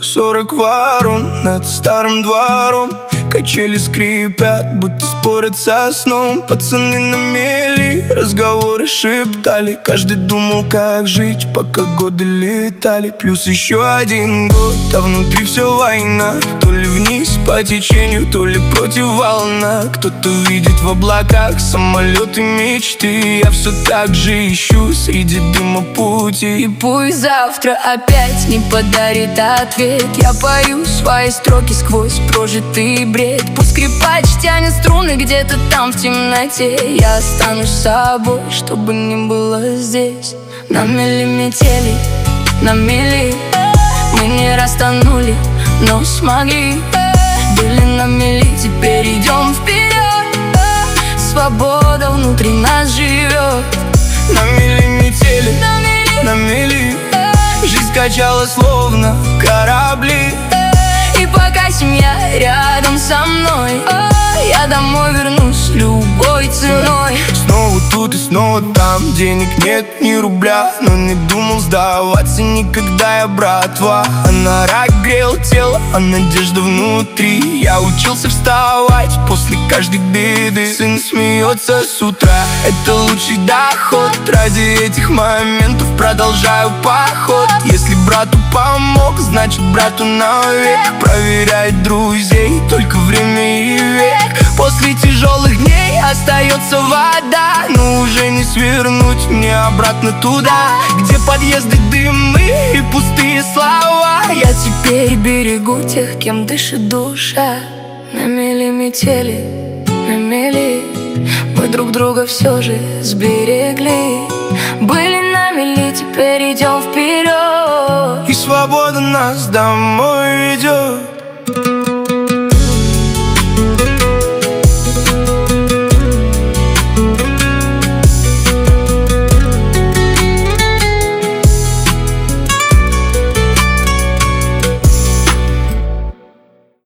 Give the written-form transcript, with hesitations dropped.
40 ворон над старым двором. Качели скрипят, будто спорят со сном. Пацаны на мели разговоры шептали. Каждый думал, как жить, пока годы летали. Плюс еще один год, а внутри все война. То ли вниз по течению, то ли против волна. Кто-то видит в облаках самолеты мечты. Я все так же ищу среди дыма пути. И пусть завтра опять не подарит ответ, я пою свои строки сквозь прожитый бред. Пусть скрипач тянет струны где-то там в темноте. Я останусь собой, чтобы не было здесь. На мели метели, на мели. Мы не растонули, но смогли. Были на мели, теперь идем вперед. Свобода внутри нас живет. На мели метели, на мели. Жизнь качала словно корабли. И пока семья рядом со мной, я домой вернусь любой ценой. Снова тут и снова там, денег нет ни рубля. Но не думал сдаваться никогда я, братва. А нарак грел тело, а надежда внутри. Я учился вставать после каждой беды. Сын смеется с утра, это лучший доход. Ради этих моментов продолжаю поход. Если брату помог, значит брату навек. Проверяет друзей только время и век. После тяжелых дней остается вода, но уже не свернуть мне обратно туда, где подъезды, дымы и пустые слова. Я теперь берегу тех, кем дышит душа. На мели метели, на мели. Мы друг друга все же сберегли. Были на мели, теперь идем вперед. И свобода нас домой